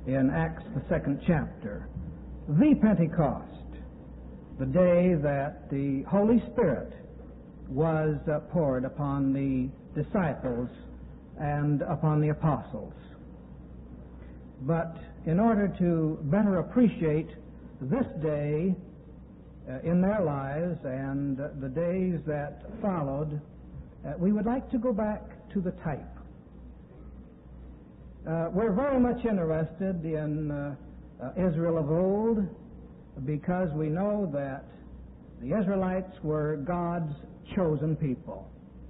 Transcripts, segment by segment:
in Acts, the 2nd chapter. The Pentecost, the day that the Holy Spirit was poured upon the disciples and upon the apostles. But in order to better appreciate this day in their lives and the days that followed, we would like to go back to the type. We're very much interested in Israel of old because we know that the Israelites were God's chosen people.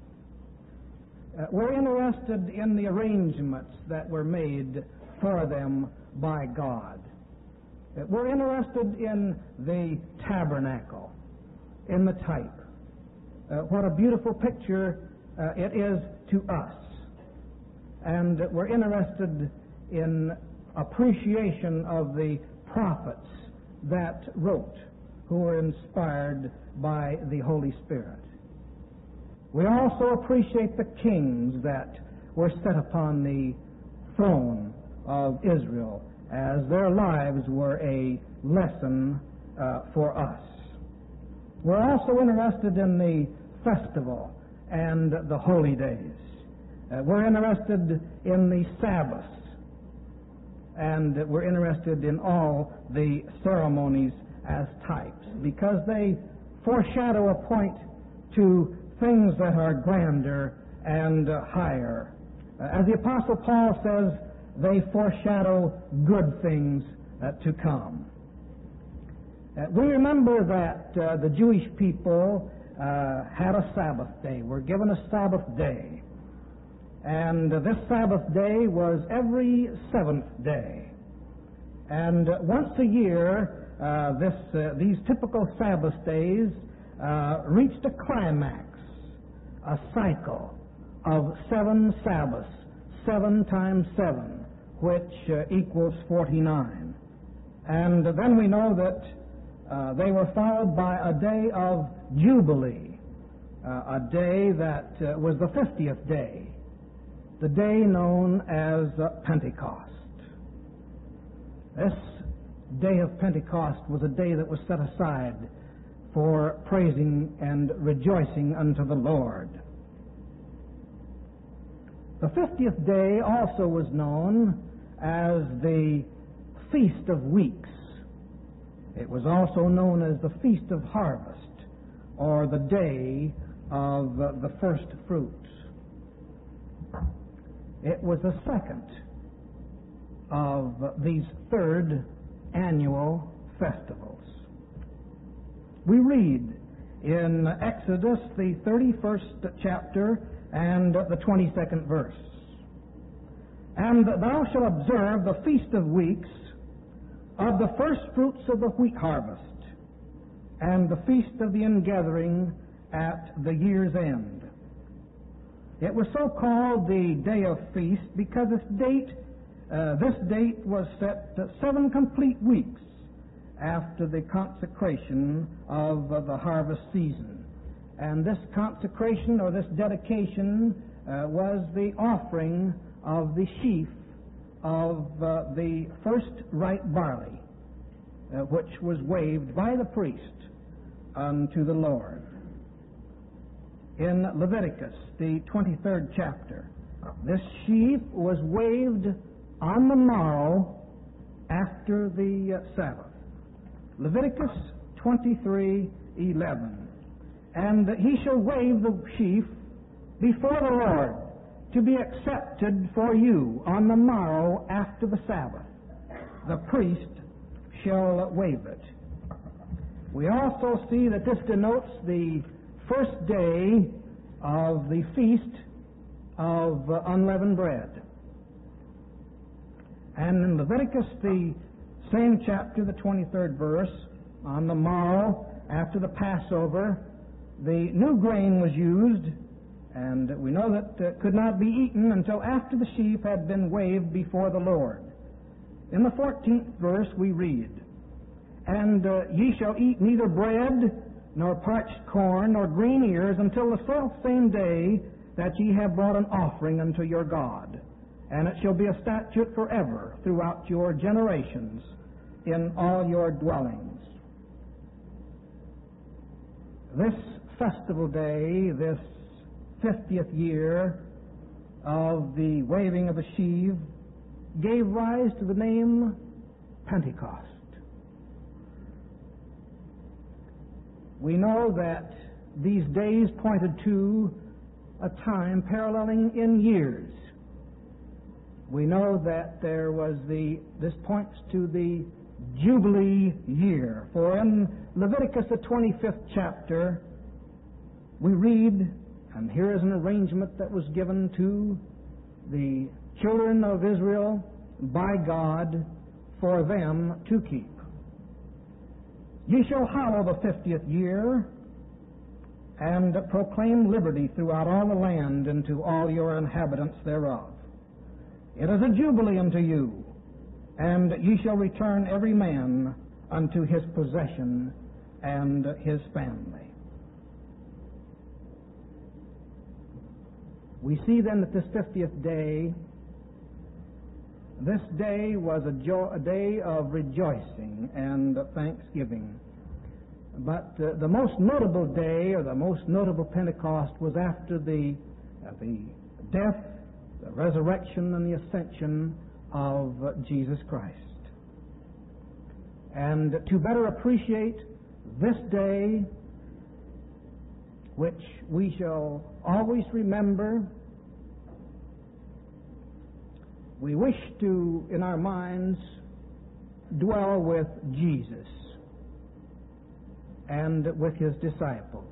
We're interested in the arrangements that were made for them by God. We're interested in the tabernacle, in the type. What a beautiful picture it is to us. And we're interested in appreciation of the prophets that wrote, who were inspired by the Holy Spirit. We also appreciate the kings that were set upon the throne of Israel, as their lives were a lesson for us. We're also interested in the festival and the holy days. We're interested in the Sabbaths, and we're interested in all the ceremonies as types, because they foreshadow or point to things that are grander and higher. As the Apostle Paul says, they foreshadow good things to come. We remember that the Jewish people had a Sabbath day, were given a Sabbath day. And this Sabbath day was every seventh day. And once a year, these typical Sabbath days reached a climax, a cycle of 7 Sabbaths, 7 times 7, which equals 49. And then we know that they were followed by a day of Jubilee, a day that was the 50th day, the day known as Pentecost. This day of Pentecost was a day that was set aside for praising and rejoicing unto the Lord. The 50th day also was known as the Feast of Weeks. It was also known as the Feast of Harvest, or the Day of the First Fruits. It was the second of these third annual festivals. We read in Exodus, the 31st chapter and the 22nd verse, "And thou shalt observe the Feast of Weeks of the first fruits of the wheat harvest, and the Feast of the Ingathering at the year's end." It was so called the Day of Feast because this date was set 7 complete weeks after the consecration of the harvest season. And this consecration, or this dedication, was the offering of the sheaf of the first ripe barley, which was waved by the priest unto the Lord. In Leviticus, the 23rd chapter, this sheaf was waved on the morrow after the Sabbath. Leviticus 23:11. "And he shall wave the sheaf before the Lord to be accepted for you on the morrow after the Sabbath. The priest shall wave it." We also see that this denotes the first day of the Feast of Unleavened Bread. And in Leviticus, the same chapter, the 23rd verse, "On the morrow after the Passover, the new grain was used, and we know that it could not be eaten until after the sheaf had been waved before the Lord." In the 14th verse we read, "And ye shall eat neither bread, nor parched corn, nor green ears, until the self same day that ye have brought an offering unto your God. and it shall be a statute forever throughout your generations in all your dwellings. This festival day, this 50th year of the waving of the sheave, gave rise to the name Pentecost. We know that these days pointed to a time paralleling in years. We know that this points to the Jubilee year. For in Leviticus, the 25th chapter, we read, and here is an arrangement that was given to the children of Israel by God for them to keep. Ye shall hallow the 50th year, and proclaim liberty throughout all the land and to all your inhabitants thereof. It is a jubilee unto you, and ye shall return every man unto his possession and his family. We see then that this 50th day, this day was a day of rejoicing and thanksgiving. But the most notable day, or the most notable Pentecost, was after the death, the resurrection, and the ascension of Jesus Christ. And to better appreciate this day, which we shall always remember, we wish to, in our minds, dwell with Jesus and with his disciples.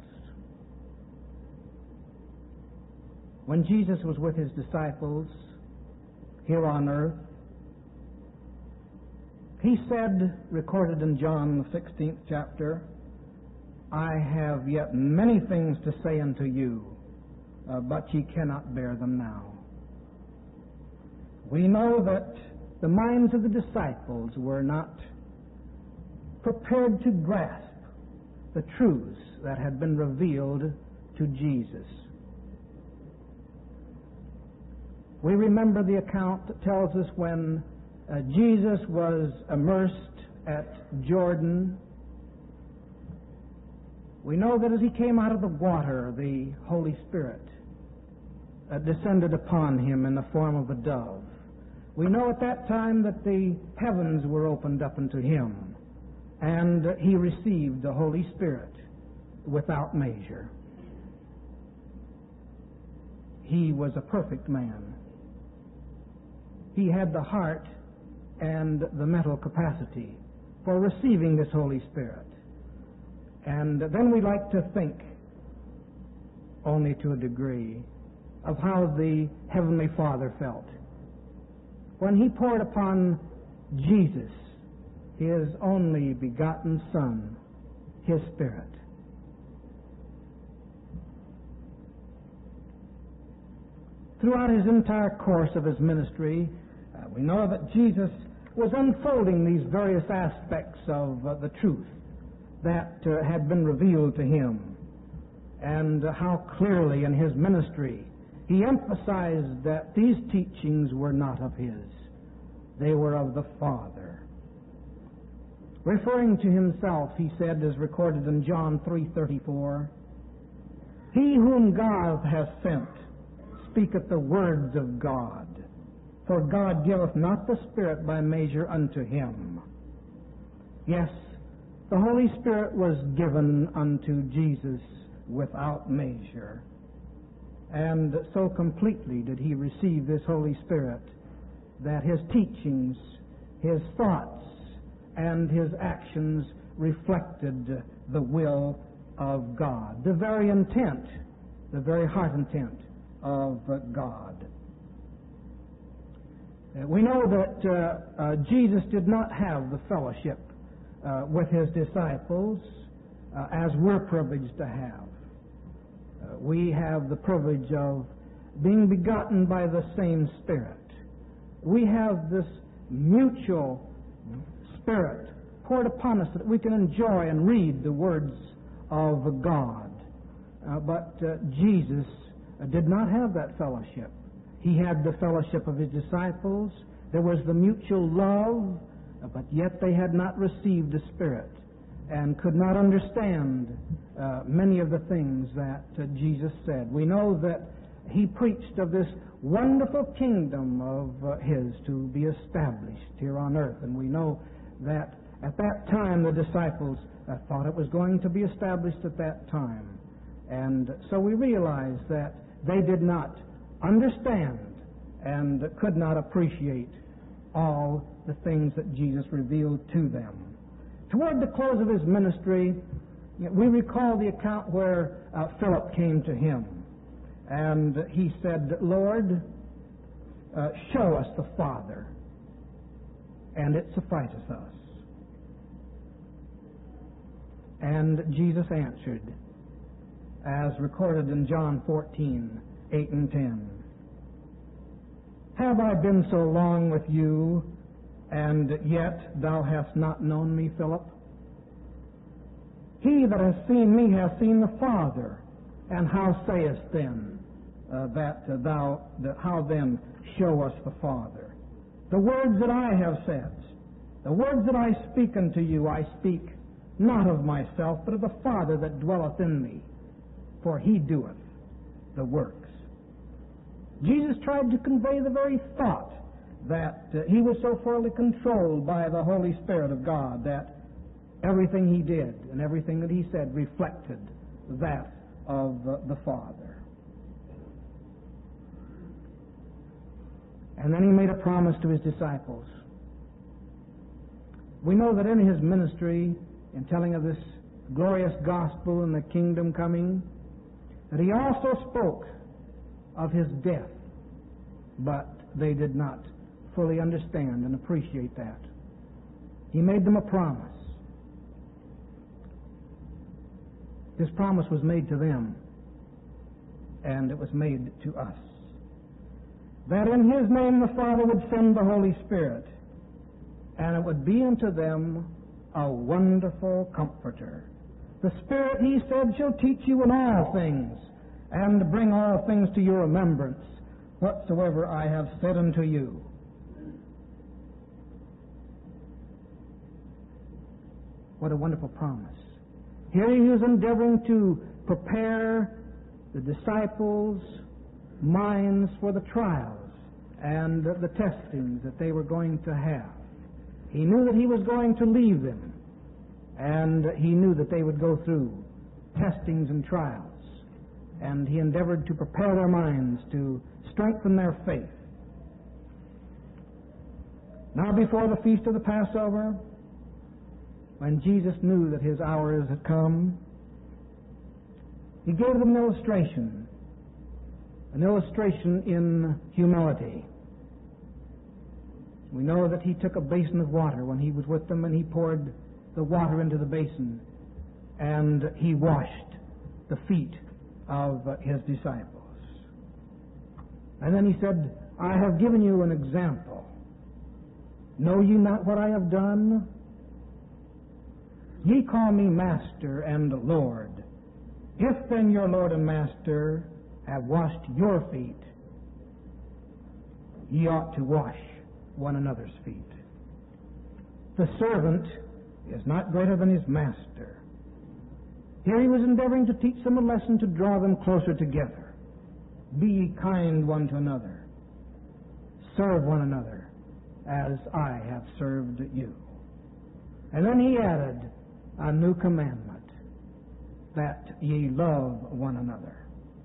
When Jesus was with his disciples here on earth, he said, recorded in John the 16th chapter, I have yet many things to say unto you, but ye cannot bear them now. We know that the minds of the disciples were not prepared to grasp the truths that had been revealed to Jesus. We remember the account that tells us when Jesus was immersed at Jordan. We know that as he came out of the water, the Holy Spirit descended upon him in the form of a dove. We know at that time that the heavens were opened up unto him, and he received the Holy Spirit without measure. He was a perfect man. He had the heart and the mental capacity for receiving this Holy Spirit. And then we like to think, only to a degree, of how the Heavenly Father felt when he poured upon Jesus, his only begotten Son, his Spirit. Throughout his entire course of his ministry, we know that Jesus was unfolding these various aspects of the truth that had been revealed to him, and how clearly in his ministry he emphasized that these teachings were not of his. They were of the Father. Referring to himself, he said, as recorded in John 3:34, He whom God hath sent speaketh the words of God, for God giveth not the Spirit by measure unto him. Yes, the Holy Spirit was given unto Jesus without measure. And so completely did he receive this Holy Spirit that his teachings, his thoughts, and his actions reflected the will of God, the very intent, the very heart intent of God. We know that Jesus did not have the fellowship with his disciples as we're privileged to have. We have the privilege of being begotten by the same Spirit. We have this mutual Spirit poured upon us that we can enjoy and read the words of God. But Jesus did not have that fellowship. He had the fellowship of his disciples. There was the mutual love, but yet they had not received the Spirit and could not understand many of the things that Jesus said. We know that he preached of this wonderful kingdom of his to be established here on earth. And we know that at that time the disciples thought it was going to be established at that time. And so we realize that they did not understand and could not appreciate all the things that Jesus revealed to them. Toward the close of his ministry, we recall the account where Philip came to him. And he said, Lord, show us the Father, and it sufficeth us. And Jesus answered, as recorded in John 14:8 and 10. Have I been so long with you, and yet thou hast not known me, Philip? He that hath seen me hath seen the Father. And how sayest then how then show us the Father? The words that I have said, the words that I speak unto you, I speak not of myself, but of the Father that dwelleth in me, for he doeth the works. Jesus tried to convey the very thought that he was so thoroughly controlled by the Holy Spirit of God that everything he did and everything that he said reflected that of the Father. And then he made a promise to his disciples. We know that in his ministry, in telling of this glorious gospel and the kingdom coming, that he also spoke of his death, but they did not fully understand and appreciate that. He made them a promise. This promise was made to them, and it was made to us, that in his name the Father would send the Holy Spirit, and it would be unto them a wonderful comforter. The Spirit, he said, shall teach you in all things, and bring all things to your remembrance, whatsoever I have said unto you. What a wonderful promise. Here he was endeavoring to prepare the disciples' minds for the trials and the testings that they were going to have. He knew that he was going to leave them, and he knew that they would go through testings and trials. And he endeavored to prepare their minds to strengthen their faith. Now before the feast of the Passover, when Jesus knew that his hours had come, he gave them an illustration in humility. We know that he took a basin of water when he was with them, and he poured the water into the basin, and he washed the feet of his disciples. And then he said, I have given you an example. Know ye not what I have done? Ye call me Master and Lord. If then your Lord and Master have washed your feet, ye ought to wash one another's feet. The servant is not greater than his master. Here he was endeavoring to teach them a lesson to draw them closer together. Be ye kind one to another. Serve one another as I have served you. And then he added a new commandment, that ye love one another.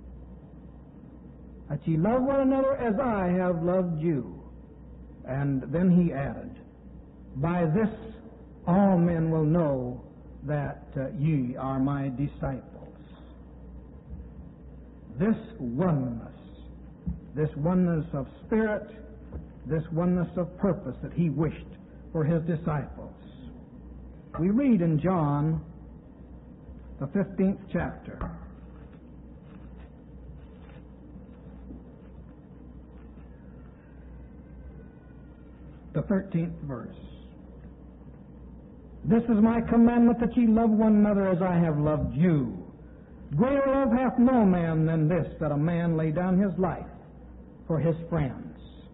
That ye love one another as I have loved you. And then he added, by this all men will know that ye are my disciples. This oneness of spirit, this oneness of purpose that he wished for his disciples. We read in John, the 15th chapter, the 13th verse. This is my commandment, that ye love one another as I have loved you. Greater love hath no man than this, that a man lay down his life for his friends.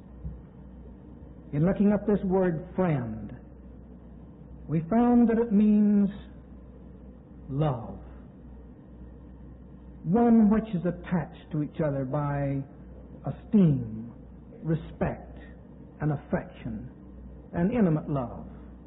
In looking up this word friend, we found that it means love. One which is attached to each other by esteem, respect, and affection, and intimate love.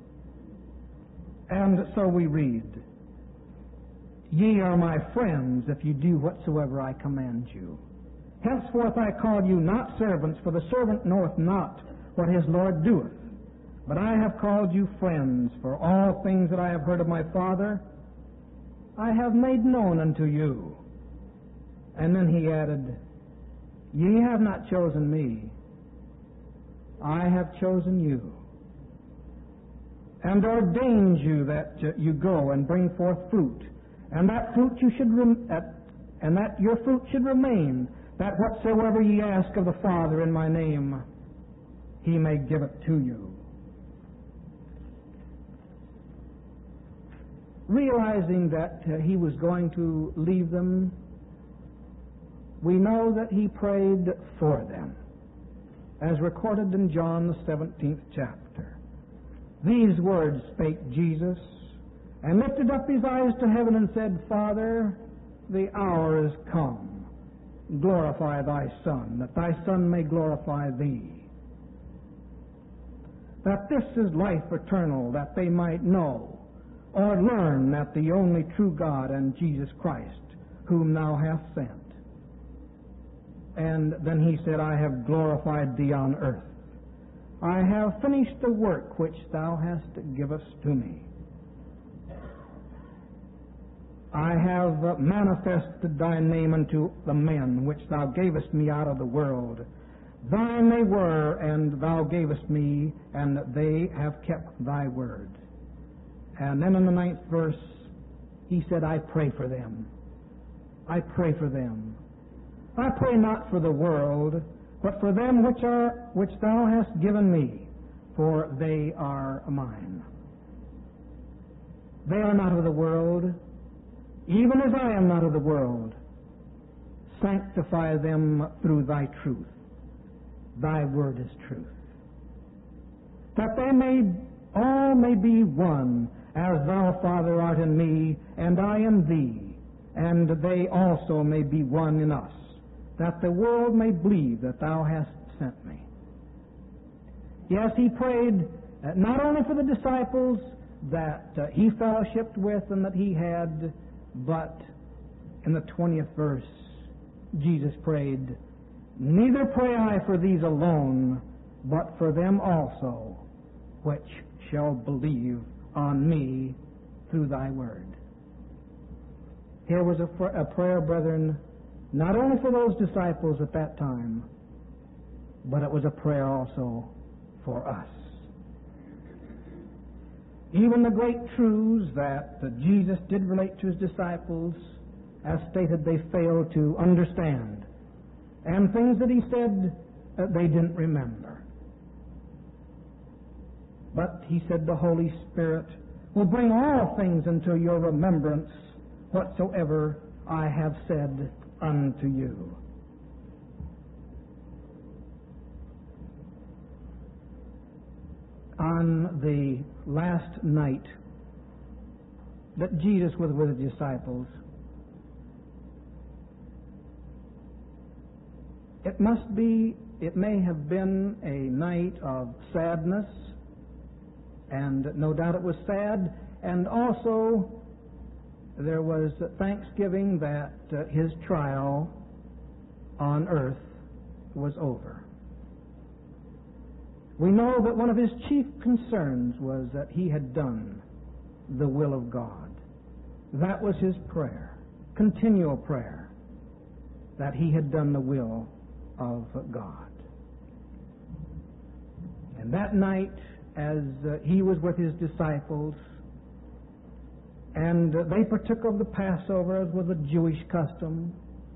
And so we read, "Ye are my friends if you do whatsoever I command you. Henceforth I call you not servants, for the servant knoweth not what his Lord doeth. But I have called you friends, for all things that I have heard of my Father, I have made known unto you." And then he added, "Ye have not chosen me, I have chosen you, and ordained you that you go and bring forth fruit, and that fruit you should and that your fruit should remain, that whatsoever ye ask of the Father in my name, he may give it to you." Realizing that he was going to leave them, we know that he prayed for them, as recorded in John the 17th chapter. "These words spake Jesus, and lifted up his eyes to heaven, and said, Father, the hour is come. Glorify thy Son, that thy Son may glorify thee. That this is life eternal, that they might know or learn that the only true God and Jesus Christ, whom thou hast sent." And then he said, "I have glorified thee on earth. I have finished the work which thou hast givest to me. I have manifested thy name unto the men which thou gavest me out of the world. Thine they were, and thou gavest me, and they have kept thy word." And then in the 9th verse, he said, "I pray for them. I pray for them. I pray not for the world, but for them which thou hast given me, for they are mine. They are not of the world, even as I am not of the world. Sanctify them through thy truth. Thy word is truth. That they all may be one, as thou, Father, art in me, and I in thee, and they also may be one in us, that the world may believe that thou hast sent me." Yes, he prayed not only for the disciples that he fellowshiped with and that he had, but in the 20th verse, Jesus prayed, "Neither pray I for these alone, but for them also, which shall believe on me through thy word." Here was a prayer, brethren, not only for those disciples at that time, but it was a prayer also for us. Even the great truths that Jesus did relate to his disciples, as stated, they failed to understand, and things that he said they didn't remember. But he said the Holy Spirit will bring all things into your remembrance, whatsoever I have said unto you. On the last night that Jesus was with his disciples, it may have been a night of sadness, and no doubt it was sad, and also there was thanksgiving that his trial on earth was over. We know that one of his chief concerns was that he had done the will of God. That was his prayer, continual prayer, that he had done the will of God. And that night, as he was with his disciples, and they partook of the Passover, as was a Jewish custom,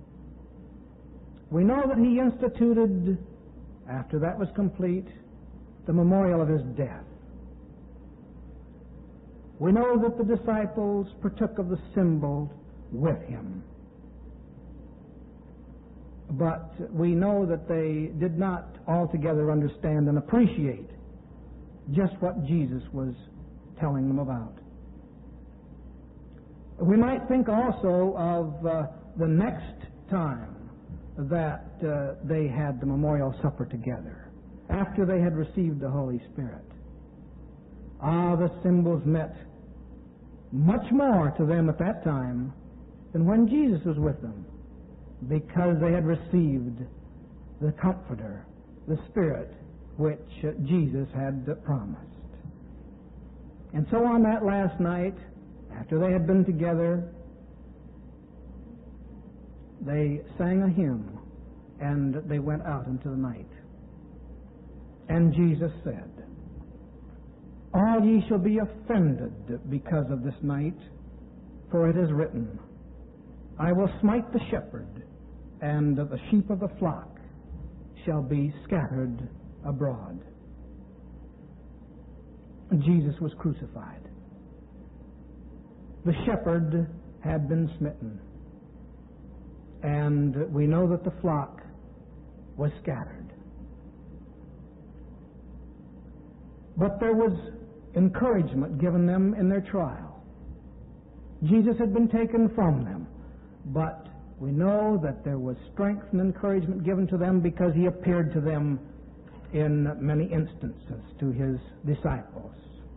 we know that he instituted, after that was complete, the memorial of his death. We know that the disciples partook of the symbol with him. but we know that they did not altogether understand and appreciate just what Jesus was telling them about. We might think also of the next time that they had the memorial supper together, after they had received the Holy Spirit. The symbols meant much more to them at that time than when Jesus was with them, because they had received the Comforter, the Spirit, which Jesus had promised. And so on that last night, after they had been together, they sang a hymn, and they went out into the night. And Jesus said, "All ye shall be offended because of this night, for it is written, I will smite the shepherd, and the sheep of the flock shall be scattered abroad." Jesus was crucified. The shepherd had been smitten, and we know that the flock was scattered. But there was encouragement given them in their trial. Jesus had been taken from them, but we know that there was strength and encouragement given to them because he appeared to them in many instances to his disciples.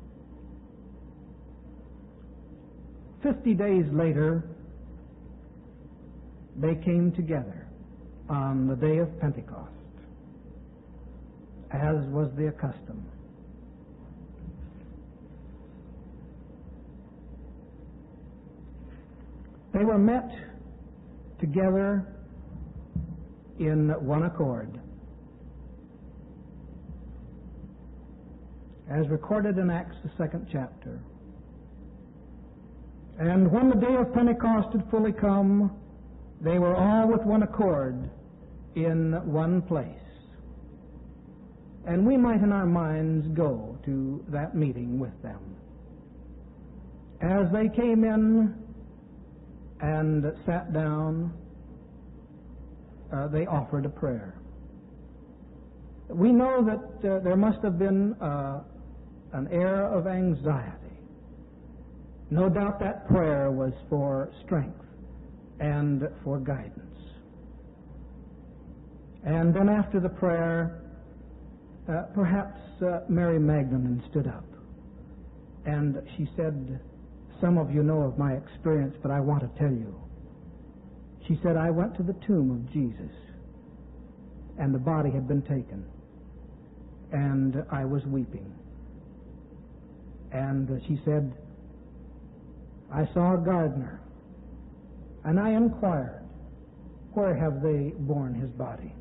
50 days later, they came together on the day of Pentecost, as was their custom. They were met together in one accord, as recorded in Acts, the 2nd chapter. And when the day of Pentecost had fully come, they were all with one accord in one place. And we might in our minds go to that meeting with them. As they came in and sat down, they offered a prayer. We know that there must have been an air of anxiety. No doubt that prayer was for strength and for guidance. And then after the prayer, perhaps Mary Magdalene stood up, and she said, "Some of you know of my experience, but I want to tell you." She said, "I went to the tomb of Jesus, and the body had been taken, and I was weeping. And she said, I saw a gardener, and I inquired, where have they borne his body?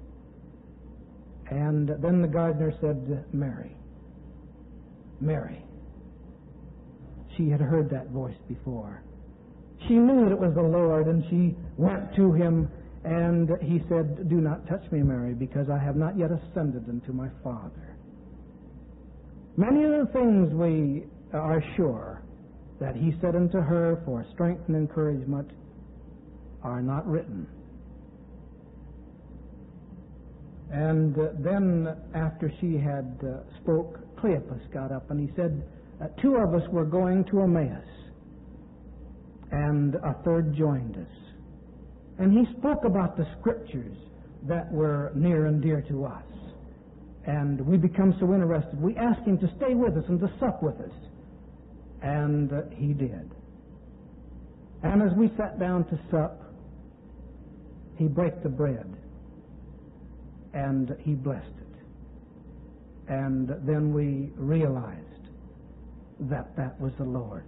And then the gardener said, Mary, Mary." She had heard that voice before. She knew that it was the Lord, and she went to him, and he said, "Do not touch me, Mary, because I have not yet ascended unto my Father." Many of the things we are sure that he said unto her for strength and encouragement are not written. And then after she had spoke, Cleopas got up and he said, "Two of us were going to Emmaus, and a third joined us." And he spoke about the scriptures that were near and dear to us. And we become so interested. We asked him to stay with us and to sup with us. And he did. And as we sat down to sup, he brake the bread, and he blessed it. And then we realized that that was the Lord.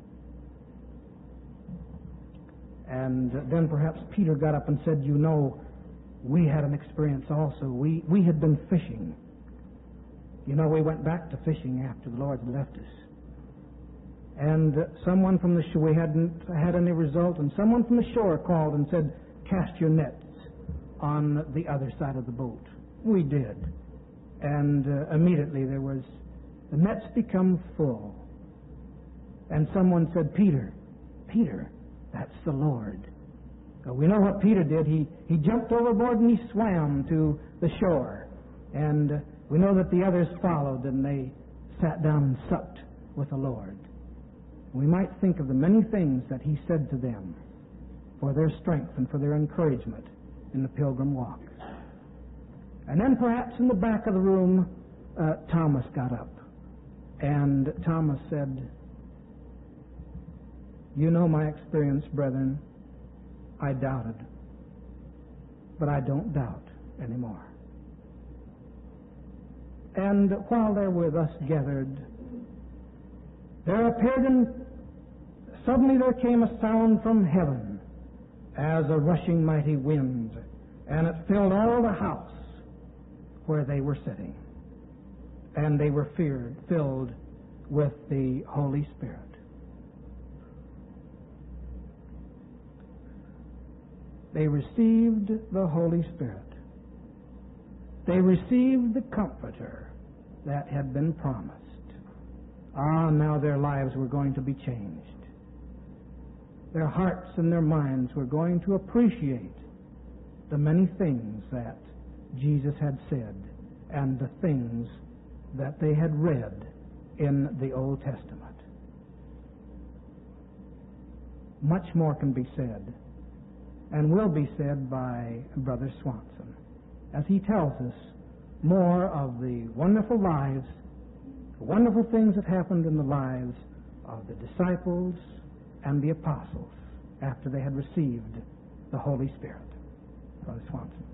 And then perhaps Peter got up and said, "You know, we had an experience also. We had been fishing. You know, we went back to fishing after the Lord had left us. And someone from the shore, we hadn't had any result, and someone from the shore called and said, 'Cast your nets on the other side of the boat.' We did. And immediately the nets become full. And someone said, 'Peter, Peter, that's the Lord.' We know what Peter did. He jumped overboard and he swam to the shore. And we know that the others followed and they sat down and supped with the Lord. We might think of the many things that he said to them for their strength and for their encouragement in the pilgrim walk. And then perhaps in the back of the room, Thomas got up. And Thomas said, "You know my experience, brethren. I doubted, but I don't doubt anymore." And while they were thus gathered, there appeared suddenly there came a sound from heaven as a rushing mighty wind, and it filled all the house where they were sitting. And they were filled with the Holy Spirit. They received the Holy Spirit. They received the Comforter that had been promised. Now their lives were going to be changed. Their hearts and their minds were going to appreciate the many things that Jesus had said and the things that they had read in the Old Testament. Much more can be said and will be said by Brother Swanson as he tells us more of the wonderful lives, the wonderful things that happened in the lives of the disciples and the apostles after they had received the Holy Spirit. Brother Swanson.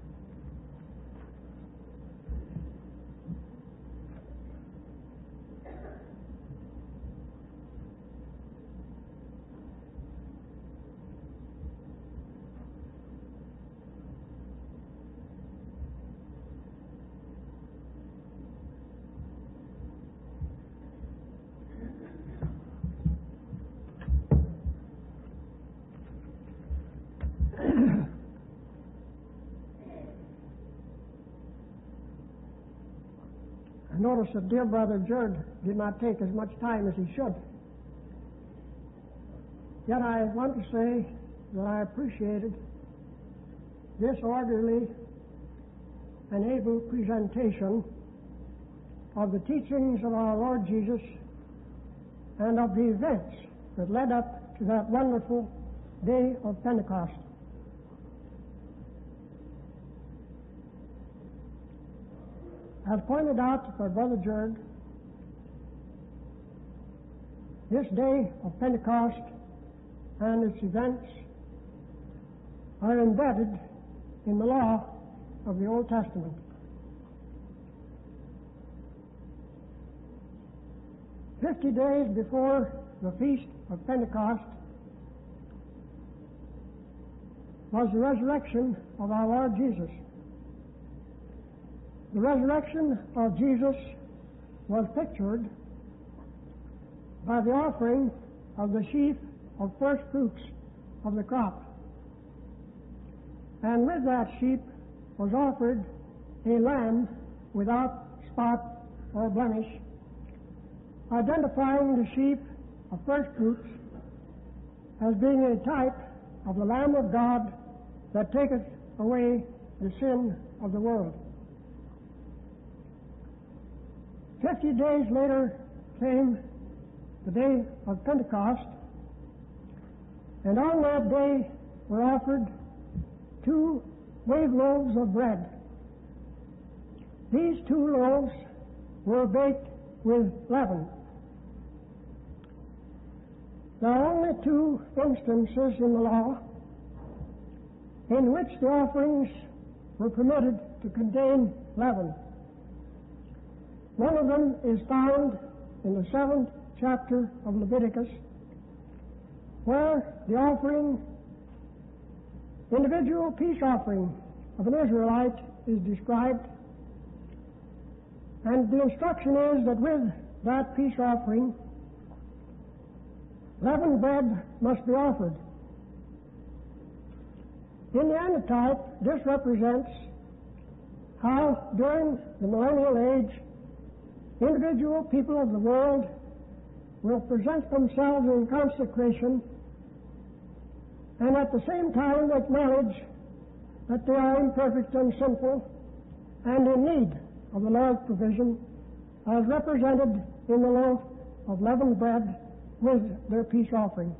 I notice that dear Brother Jerd did not take as much time as he should. Yet I want to say that I appreciated this orderly and able presentation of the teachings of our Lord Jesus and of the events that led up to that wonderful day of Pentecost. As pointed out by Brother Jerd, this day of Pentecost and its events are embedded in the law of the Old Testament. "50 days before the Feast of Pentecost was the resurrection of our Lord Jesus. The resurrection of Jesus was pictured by the offering of the sheaf of first fruits of the crop. And with that sheep was offered a lamb without spot or blemish, identifying the sheep of first fruits as being a type of the Lamb of God that taketh away the sin of the world. 50 days later came the day of Pentecost, and on that day were offered 2 wave loaves of bread. These 2 loaves were baked with leaven. There are only 2 instances in the law in which the offerings were permitted to contain leaven. One of them is found in the 7th chapter of Leviticus, where the offering, individual peace offering of an Israelite is described. And the instruction is that with that peace offering, leavened bread must be offered. In the antitype, this represents how during the millennial age, individual people of the world will present themselves in consecration and at the same time acknowledge that they are imperfect and sinful and in need of the Lord's provision as represented in the loaf of leavened bread with their peace offering.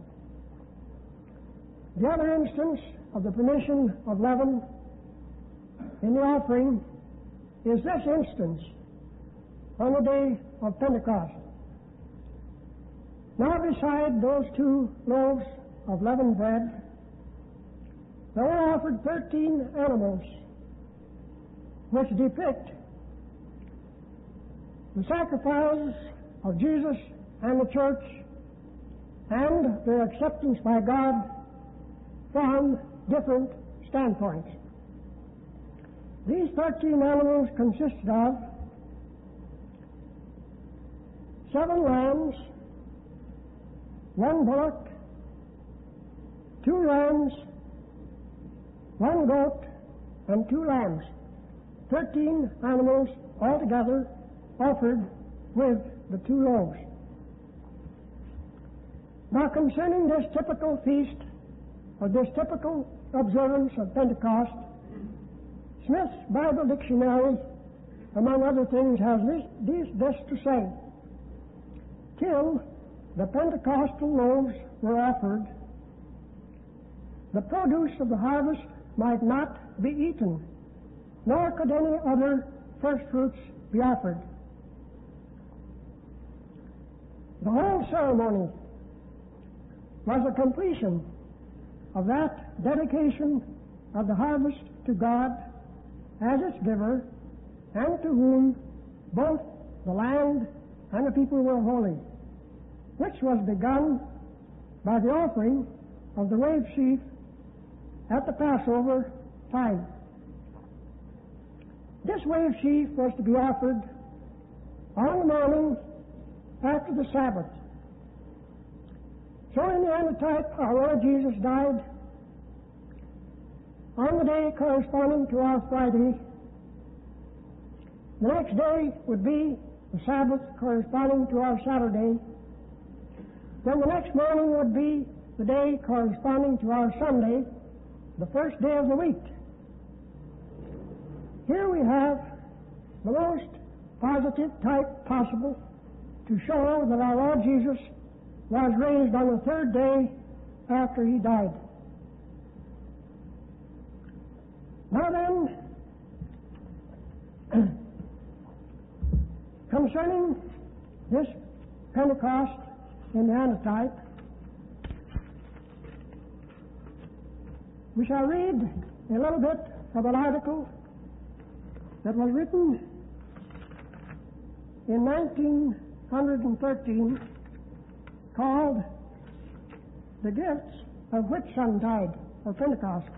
The other instance of the permission of leaven in the offering is this instance on the day of Pentecost. Now beside those 2 loaves of leavened bread, there were offered 13 animals which depict the sacrifice of Jesus and the church and their acceptance by God from different standpoints. These 13 animals consisted of 7 lambs, 1 bullock, 2 rams, 1 goat, and 2 lambs. 13 animals altogether offered with the 2 loaves. Now concerning this typical feast, or this typical observance of Pentecost, Smith's Bible Dictionary, among other things, has this to say: till the Pentecostal loaves were offered, the produce of the harvest might not be eaten, nor could any other first fruits be offered. The whole ceremony was a completion of that dedication of the harvest to God as its giver, and to whom both the land and the people were holy, which was begun by the offering of the wave sheaf at the Passover time. This wave sheaf was to be offered on the morning after the Sabbath. So in the antitype, our Lord Jesus died on the day corresponding to our Friday. The next day would be the Sabbath corresponding to our Saturday. Then the next morning would be the day corresponding to our Sunday, the first day of the week. Here we have the most positive type possible to show that our Lord Jesus was raised on the 3rd day after he died. Now then, concerning this Pentecost in the antitype, we shall read a little bit of an article that was written in 1913 called The Gifts of Whitsuntide or Pentecost.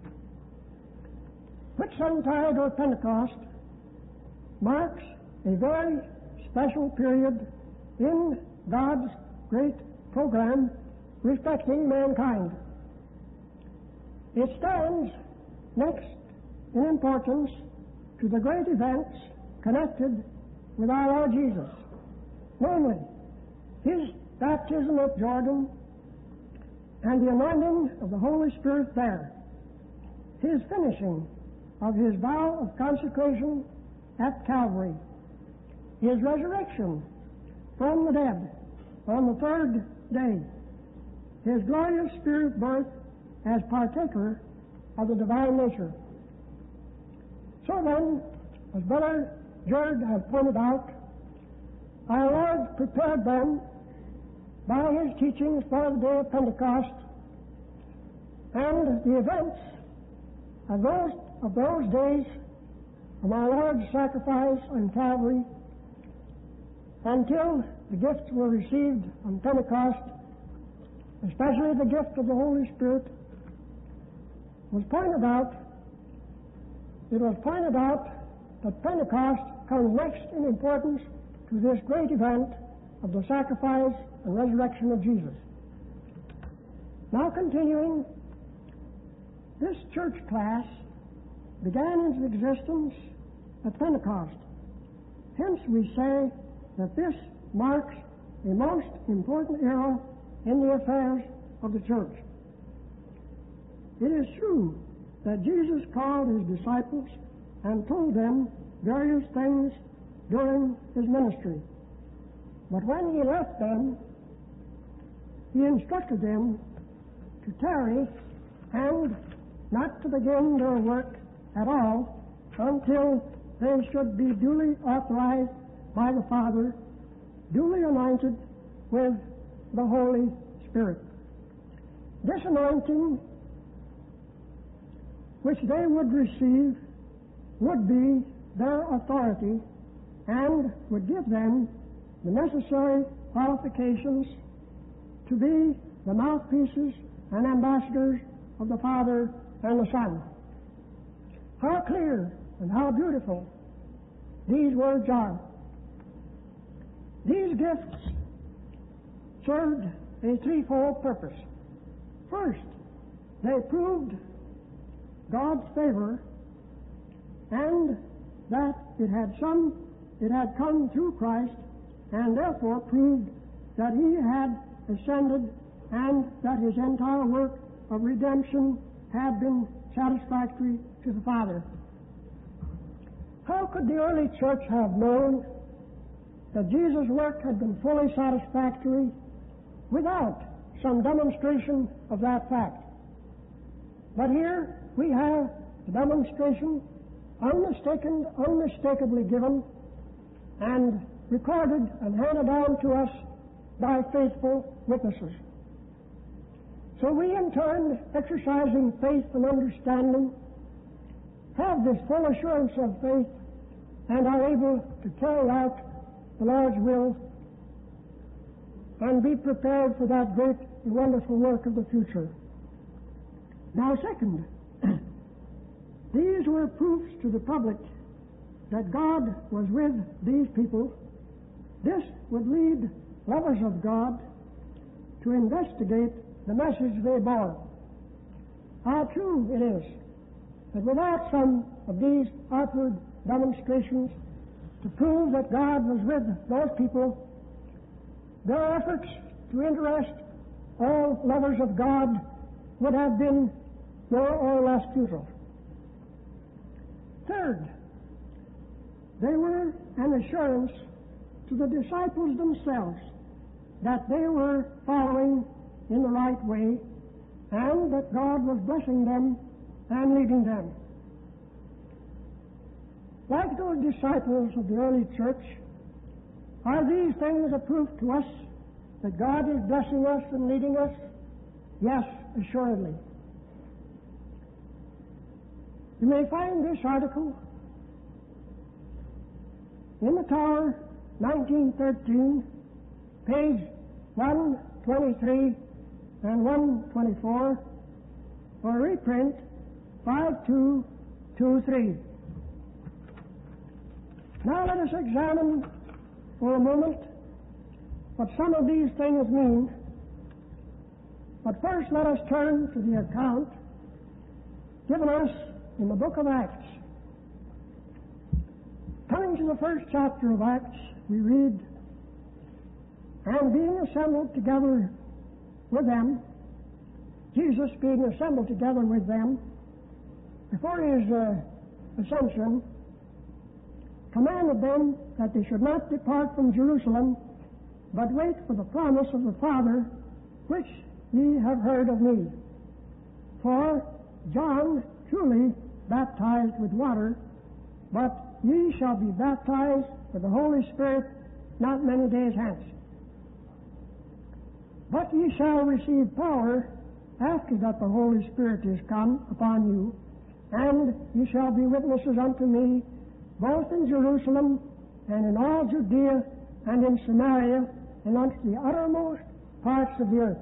Whitsuntide or Pentecost marks a very special period in God's great program respecting mankind. It stands next in importance to the great events connected with our Lord Jesus, namely his baptism at Jordan and the anointing of the Holy Spirit there, his finishing of his vow of consecration at Calvary, his resurrection from the dead on the 3rd day, his glorious Spirit birth as partaker of the divine nature. So then, as Brother Jared has pointed out, our Lord prepared them by his teachings for the day of Pentecost, and the events of those days of our Lord's sacrifice on Calvary until the gifts were received on Pentecost, especially the gift of the Holy Spirit, was pointed out. It was pointed out that Pentecost comes next in importance to this great event of the sacrifice and resurrection of Jesus. Now continuing, this church class began its existence at Pentecost. Hence we say that this marks a most important era in the affairs of the church. It is true that Jesus called his disciples and told them various things during his ministry. But when he left them, he instructed them to tarry and not to begin their work at all until they should be duly authorized by the Father, duly anointed with the Holy Spirit. This anointing which they would receive would be their authority and would give them the necessary qualifications to be the mouthpieces and ambassadors of the Father and the Son. How clear and how beautiful these words are. These gifts served a threefold purpose. First, they proved God's favor and that it had come through Christ, and therefore proved that he had ascended and that his entire work of redemption had been satisfactory to the Father. How could the early church have known that Jesus' work had been fully satisfactory without some demonstration of that fact? But here we have the demonstration unmistakably given and recorded and handed down to us by faithful witnesses. So we in turn, exercising faith and understanding, have this full assurance of faith and are able to carry out the Lord's will and be prepared for that great and wonderful work of the future. Now, second, these were proofs to the public that God was with these people. This would lead lovers of God to investigate the message they bore. How true it is that without some of these outward demonstrations to prove that God was with those people, their efforts to interest all lovers of God would have been more or less futile. Third, they were an assurance to the disciples themselves that they were following in the right way and that God was blessing them and leading them. Like those disciples of the early church, are these things a proof to us that God is blessing us and leading us? Yes, assuredly. You may find this article in the Tower, 1913, page 123 and 124, or reprint 5223. Now let us examine for a moment what some of these things mean. But first let us turn to the account given us in the book of Acts. Coming to the first chapter of Acts, we read, "And being assembled together with them," Jesus being assembled together with them before his ascension, commanded them that they should not depart from Jerusalem, but wait for the promise of the Father, which ye have heard of me. For John truly baptized with water, but ye shall be baptized with the Holy Spirit not many days hence. But ye shall receive power after that the Holy Spirit is come upon you, and ye shall be witnesses unto me both in Jerusalem and in all Judea and in Samaria and unto the uttermost parts of the earth."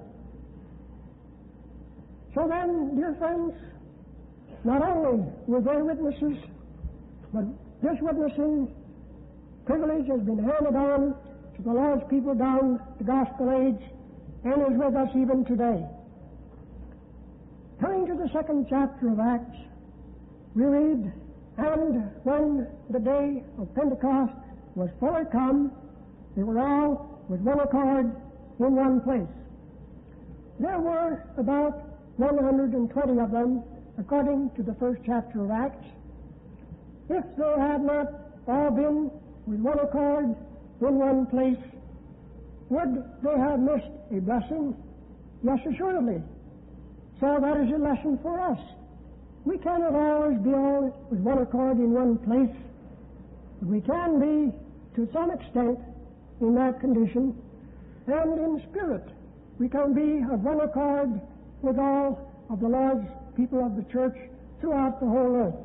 So then, dear friends, not only were they witnesses, but this witnessing privilege has been handed on to the Lord's people down the gospel age and is with us even today. Coming to the second chapter of Acts, we read, "And when the day of Pentecost was fully come, they were all with one accord in one place. There were about 120 of them, according to the first chapter of Acts, if they had not all been with one accord in one place, would they have missed a blessing? Yes, assuredly. So that is a lesson for us. We cannot always be all with one accord in one place, but we can be, to some extent, in that condition, and in spirit. We can be of one accord with all of the Lord's people of the church throughout the whole earth.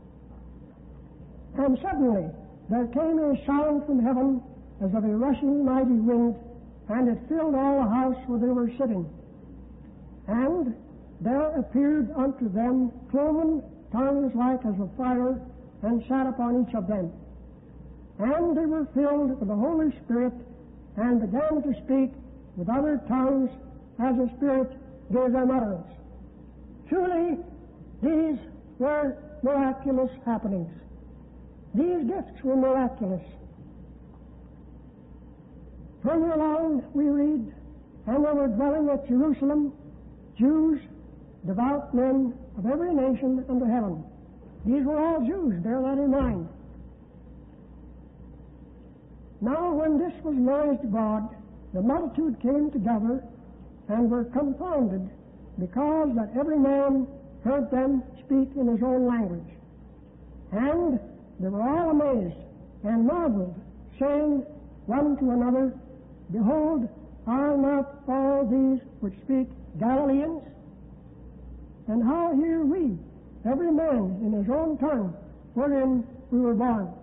And suddenly there came a sound from heaven as of a rushing mighty wind, and it filled all the house where they were sitting. And there appeared unto them cloven tongues like as of fire, and sat upon each of them. And they were filled with the Holy Spirit, and began to speak with other tongues as the Spirit gave them utterance. Truly, these were miraculous happenings. These gifts were miraculous. Further along, we read, and there were dwelling at Jerusalem Jews, devout men of every nation under heaven. These were all Jews, bear that in mind. Now, when this was noised abroad, the multitude came together and were confounded, because that every man heard them speak in his own language. And they were all amazed and marveled, saying one to another, Behold, are not all these which speak Galileans? And how hear we, every man in his own tongue, wherein we were born?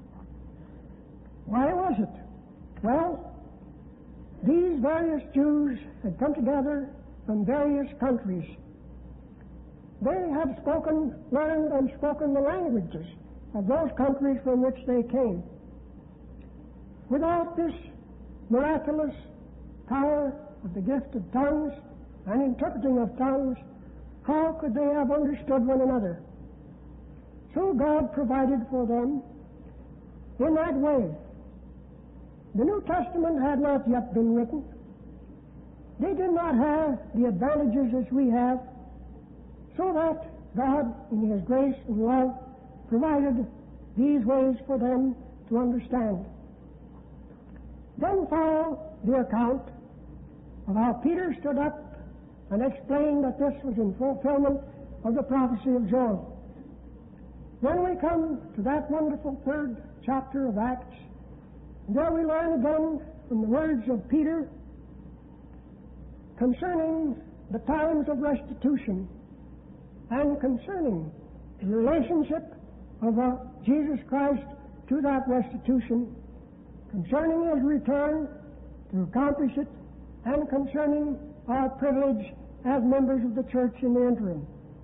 Why was it? Well, these various Jews had come together from various countries. They had learned and spoken the languages of those countries from which they came. Without this miraculous power of the gift of tongues and interpreting of tongues, how could they have understood one another? So God provided for them in that way. The New Testament had not yet been written. They did not have the advantages as we have, so that God, in His grace and love, provided these ways for them to understand. Then followed the account of how Peter stood up and explained that this was in fulfillment of the prophecy of Joel. Then we come to that wonderful third chapter of Acts. There we learn again from the words of Peter concerning the times of restitution and concerning the relationship of Jesus Christ to that restitution, concerning His return to accomplish it, and concerning our privilege as members of the church in the interim.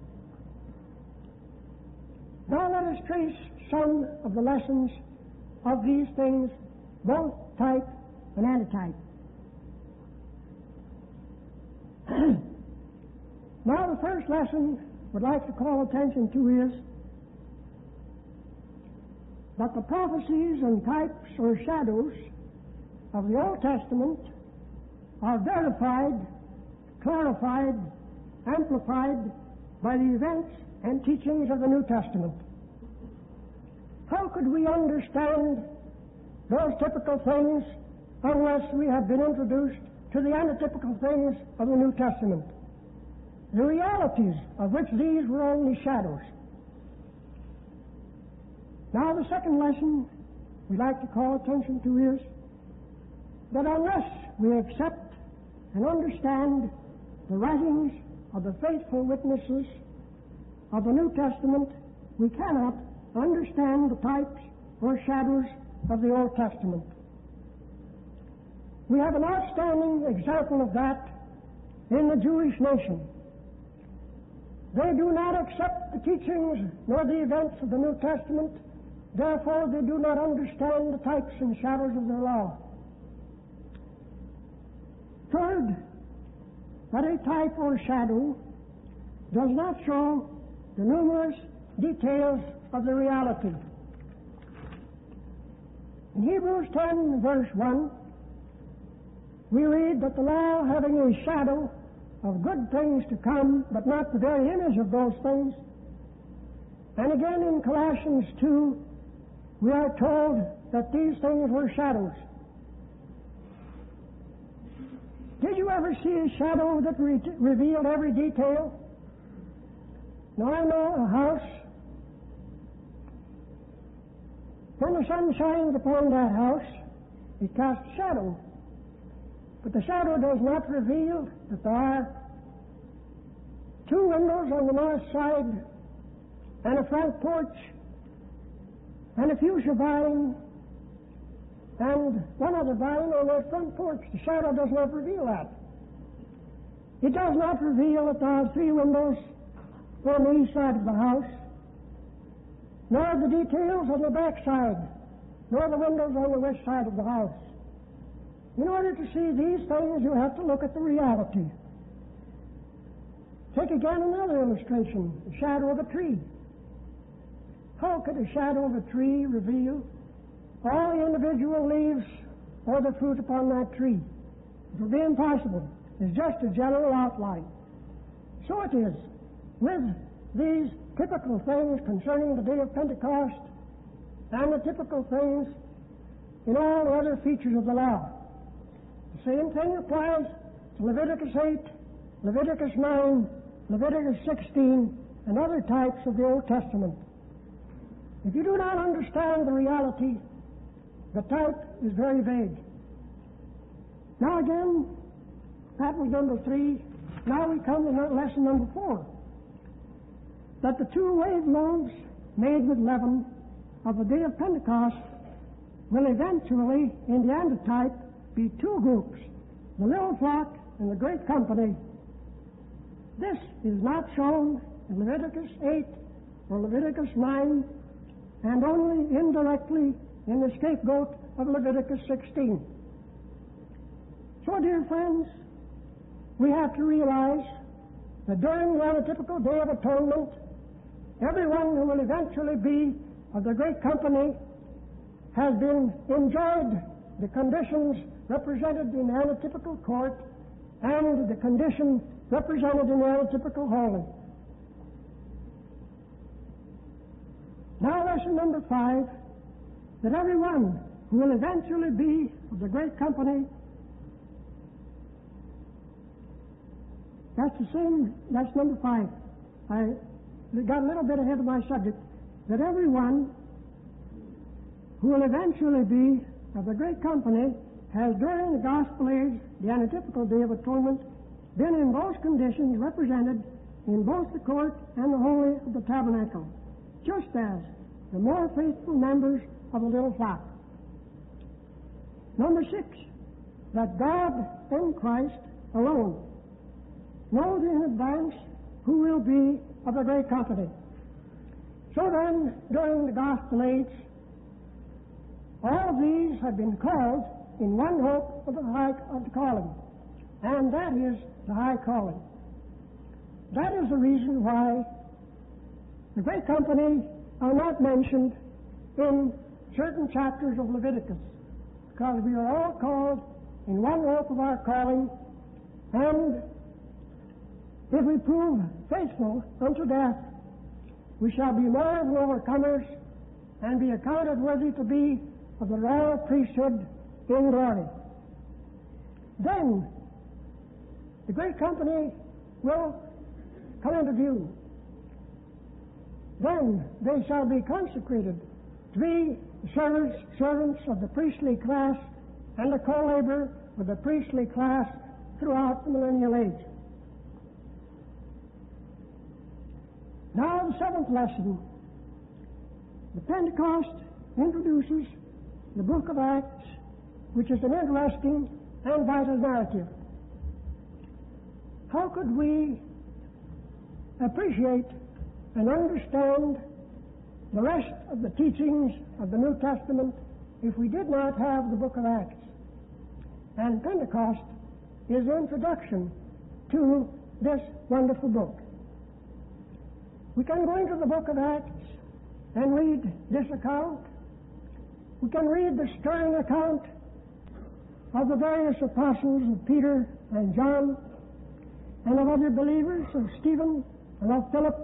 Now let us trace some of the lessons of these things, both type and antitype. Now the first lesson I would like to call attention to is that the prophecies and types or shadows of the Old Testament are verified, clarified, amplified by the events and teachings of the New Testament. How could we understand those typical things unless we have been introduced to the antitypical things of the New Testament, the realities of which these were only shadows? Now the second lesson we'd like to call attention to is that unless we accept and understand the writings of the faithful witnesses of the New Testament, we cannot understand the types or shadows of the Old Testament. We have an outstanding example of that in the Jewish nation. They do not accept the teachings nor the events of the New Testament, therefore they do not understand the types and shadows of their law. Third, that a type or shadow does not show the numerous details of the reality. In Hebrews 10, verse 1, we read that the law, having a shadow of good things to come, but not the very image of those things. And again in Colossians 2, we are told that these things were shadows. Did you ever see a shadow that revealed every detail? Now I know a house. When the sun shines upon that house, it casts a shadow. But the shadow does not reveal that there are two windows on the north side and a front porch and a fuchsia vine and one other vine on the front porch. The shadow does not reveal that. It does not reveal that there are three windows on the east side of the house, nor the details on the back side, nor the windows on the west side of the house. In order to see these things, you have to look at the reality. Take again another illustration, the shadow of a tree. How could a shadow of a tree reveal all the individual leaves or the fruit upon that tree? It would be impossible. It's just a general outline. So it is with these typical things concerning the day of Pentecost and the typical things in all the other features of the law. The same thing applies to Leviticus 8, Leviticus 9, Leviticus 16, and other types of the Old Testament. If you do not understand the reality, the type is very vague. Now again, that was number 3. Now we come to lesson number 4. That the two wave loaves made with leaven of the day of Pentecost will eventually, in the antitype, be two groups, the little flock and the great company. This is not shown in Leviticus 8 or Leviticus 9, and only indirectly in the scapegoat of Leviticus 16. So, dear friends, we have to realize that during the antitypical Day of Atonement, everyone who will eventually be of the great company has been enjoyed the conditions represented in the antitypical court and the condition represented in the antitypical holy. Now, lesson number 5, that everyone who will eventually be of the great company, that's number 5. I got a little bit ahead of my subject. That everyone who will eventually be of the great company has during the gospel age, the antitypical Day of Atonement, been in those conditions represented in both the court and the holy of the tabernacle, just as the more faithful members of the little flock. Number 6, that God in Christ alone knows in advance who will be of the great company. So then, during the gospel age, all of these have been called in one hope of the calling, and that is the high calling. That is the reason why the great company are not mentioned in certain chapters of Leviticus, because we are all called in one hope of our calling, and if we prove faithful unto death, we shall be more than overcomers and be accounted worthy to be of the royal priesthood in glory. Then the great company will come into view. Then they shall be consecrated to be servants of the priestly class and the co-labor with the priestly class throughout the millennial age. Now the 7th lesson. The Pentecost introduces the book of Acts, which is an interesting and vital narrative. How could we appreciate and understand the rest of the teachings of the New Testament if we did not have the book of Acts? And Pentecost is the introduction to this wonderful book. We can go into the book of Acts and read this account. We can read the stirring account of the various apostles of Peter and John. and of other believers, of Stephen and of Philip,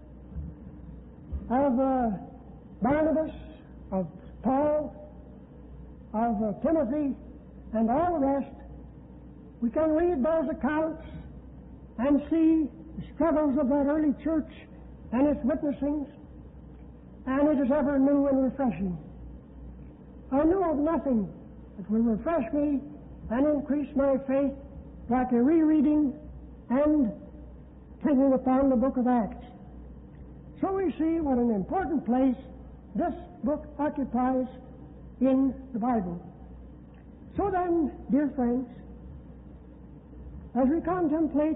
of Barnabas, of Paul, of Timothy, and all the rest, we can read those accounts and see the struggles of that early church and its witnessings, and it is ever new and refreshing. I know of nothing that will refresh me and increase my faith like a rereading and thinking upon the book of Acts. So we see what an important place this book occupies in the Bible. So then, dear friends, as we contemplate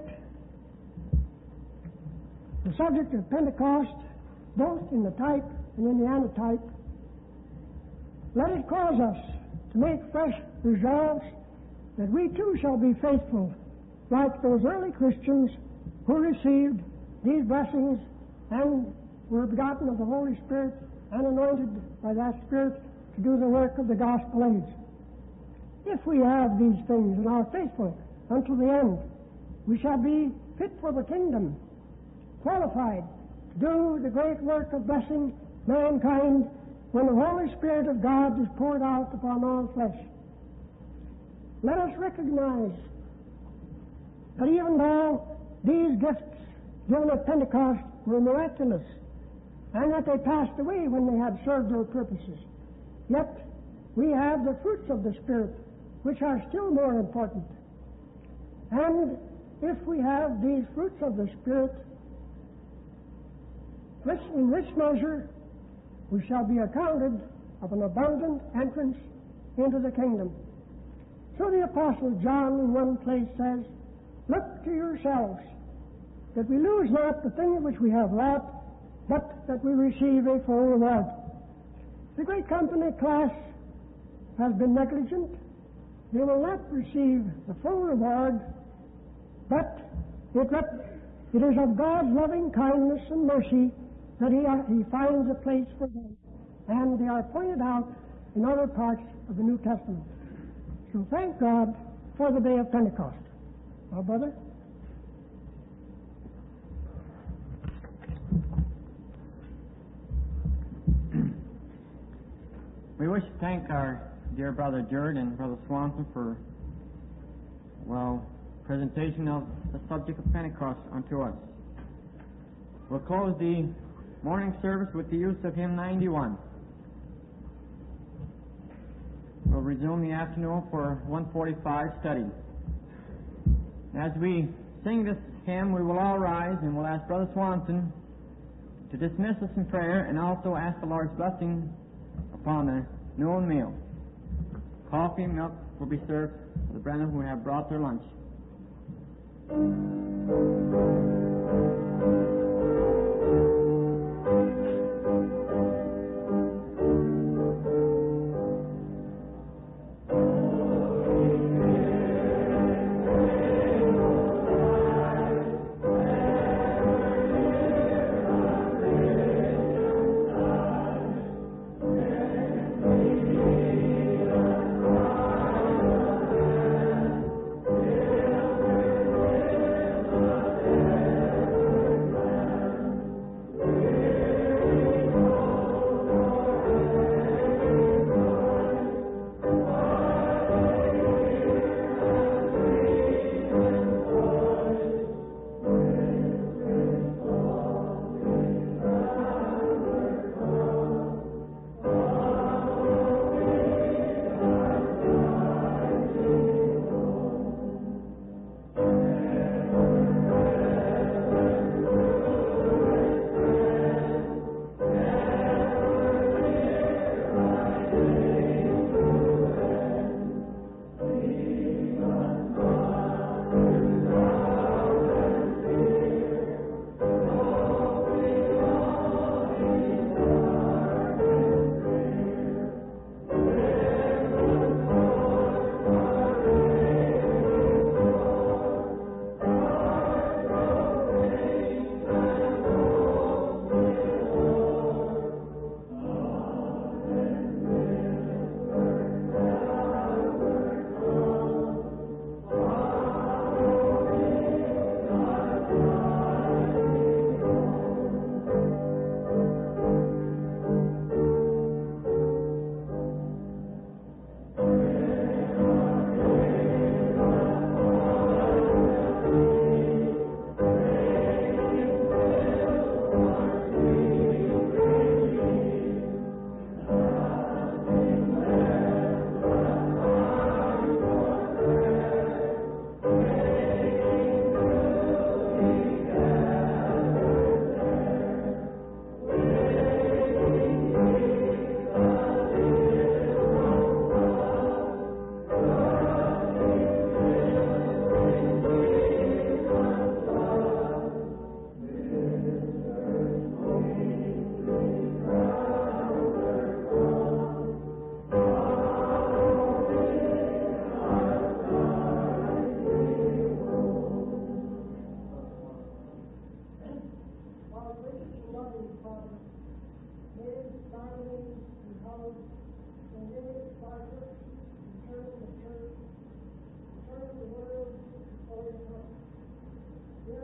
the subject of Pentecost, both in the type and in the antitype, let it cause us to make fresh resolves that we too shall be faithful, like those early Christians who received these blessings and were begotten of the Holy Spirit and anointed by that Spirit to do the work of the gospel age. If we have these things and are faithful until the end, we shall be fit for the kingdom, qualified to do the great work of blessing mankind when the Holy Spirit of God is poured out upon all flesh. Let us recognize that even though these gifts given at Pentecost were miraculous, and that they passed away when they had served their purposes, yet we have the fruits of the Spirit, which are still more important. And if we have these fruits of the Spirit, in this measure, we shall be accounted of an abundant entrance into the kingdom. So the Apostle John in one place says, "Look to yourselves, that we lose not the thing which we have wrought, but that we receive a full reward." The great company class has been negligent. They will not receive the full reward, but it is of God's loving kindness and mercy that He finds a place for them, and they are pointed out in other parts of the New Testament. So thank God for the day of Pentecost. Our brother? We wish to thank our dear brother Jared and brother Swanson for, presentation of the subject of Pentecost unto us. We'll close the morning service with the use of hymn 91. We'll resume the afternoon for 145 study. As we sing this hymn, we will all rise and we'll ask Brother Swanson to dismiss us in prayer and also ask the Lord's blessing upon the noon meal. Coffee and milk will be served for the brethren who have brought their lunch.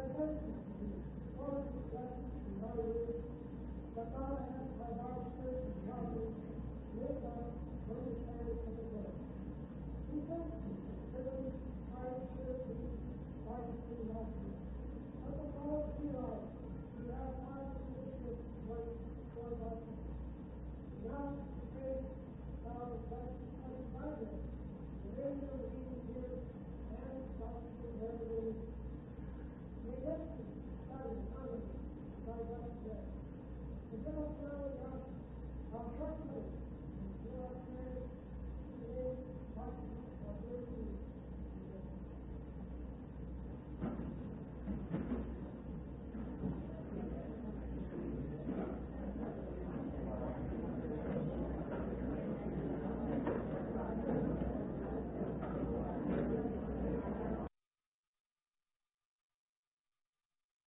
thank you for the blessings and values that thou hast by thy Spirit and power made us understand of the word. We thank you for the higher Spirit and righteousness and knowledge. Let the Lord be ours. We have hearts and wishes work for us. Now, pray thou the blessings of the Bible. The angel reading here and gospel revelation. May this be studied honestly by God's grace. And give us now, God, our shortcomings